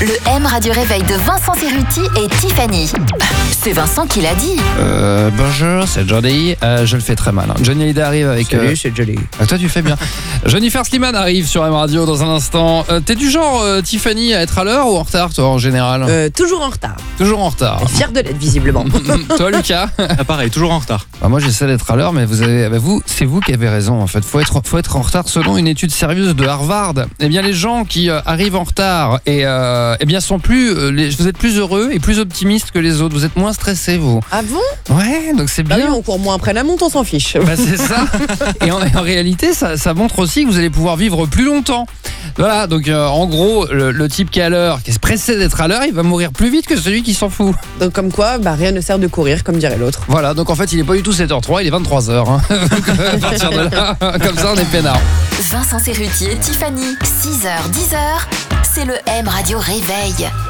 Le M Radio Réveil de Vincent Cerruti et Tiffany. C'est Vincent qui l'a dit. Bonjour, c'est Johnny. Je le fais très mal. Johnny Hallyday arrive avec... Salut, c'est Johnny. Toi, tu fais bien. Jennifer Slimane arrive sur M Radio dans un instant. T'es du genre, Tiffany, à être à l'heure ou en retard, toi, en général? Toujours en retard. Toujours en retard. Fier de l'être, visiblement. Toi, Lucas? Pareil, toujours en retard. Moi, j'essaie d'être à l'heure, mais c'est vous qui avez raison, en fait. Faut être en retard selon une étude sérieuse de Harvard. Eh bien, les gens qui arrivent en retard sont vous êtes plus heureux et plus optimistes que les autres. Vous êtes moins stressés, vous. Ah bon? Ouais, donc c'est bien. Bah oui, on court moins après la montre, on s'en fiche. Bah, c'est ça. Et en réalité, ça montre aussi que vous allez pouvoir vivre plus longtemps. Voilà, donc en gros, le type qui est à l'heure, qui est pressé d'être à l'heure, il va mourir plus vite que celui qui s'en fout. Donc comme quoi, rien ne sert de courir, comme dirait l'autre. Voilà, donc en fait, il est pas du tout 7h03, il est 23h. Hein. Donc, à partir de là, comme ça, on est peinard. Vincent Cerruti et Tiffany, 6h, 10h, c'est le M Radio Réveil.